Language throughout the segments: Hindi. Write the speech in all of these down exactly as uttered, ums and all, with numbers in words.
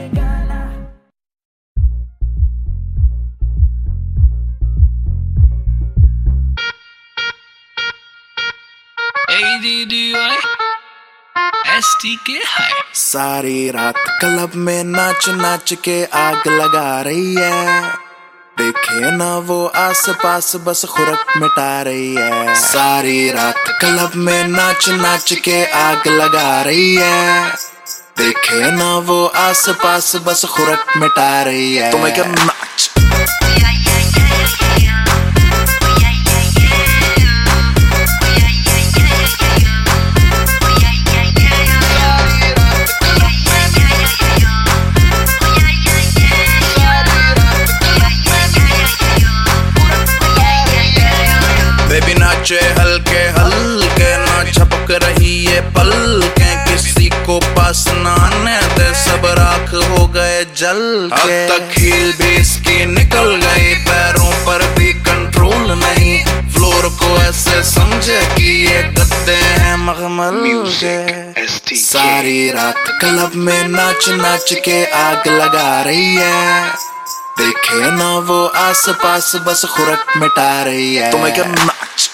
सारी रात क्लब में नाच नाच के आग लगा रही है, देखे ना वो आस पास बस खुरक मिटा रही है। सारी रात क्लब में नाच नाच के आग लगा रही है, देखे ना वो आस पास बस खुरक मिटा रही है। तुम्हें क्या नाच बेबी नाचे हल्के हल्के, ना झपक रही है पलके, किसी को पास ना आने दे, सब राख हो गए जल के। अब तक हील भी इसकी निकल गई, पैरों पर भी कंट्रोल नहीं, फ्लोर को ऐसे समझे कि ये गद्दे हैं मखमल के। सारी रात क्लब में नाच नाच के आग लगा रही है, देखे ना वो आस पास बस खुरक मिटा रही है। तुम्हें क्या नाच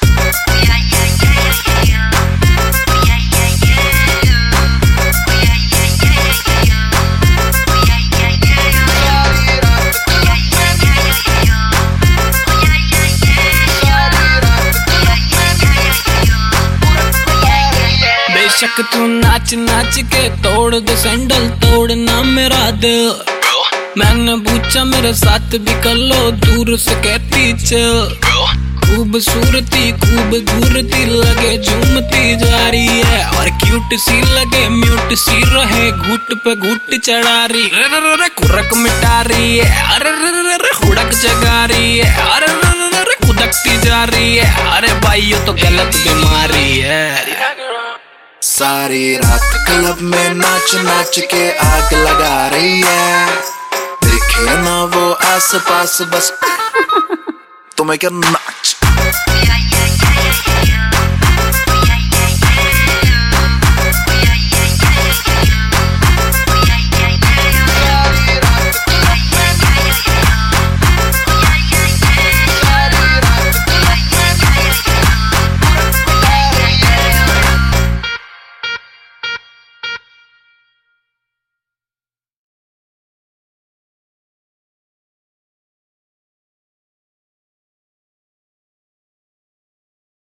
बेशक तू नाच नाच के तोड़ दे सैंडल, तोड़ना मेरा दिल। मैंने पूछा मेरे साथ भी कर लो, दूर से कहती चल। खूबसूरती खूब घूरती लगे, झूमती जा रही है, और क्यूट सी लगे म्यूट सी रहे, घुट पे घुट चढ़ा रही, रे रे रे खुरक मिटा रही है, अरे रे रे रे खुड़क जगा रही है, अरे रे रे रे खुदकती जा रही है। अरे भाई ये तो गलत बीमारी है। सारी रात क्लब में नाच नाच के आग लगा रही है, देखे ना वो आस पास बस तुम्हें क्या नाच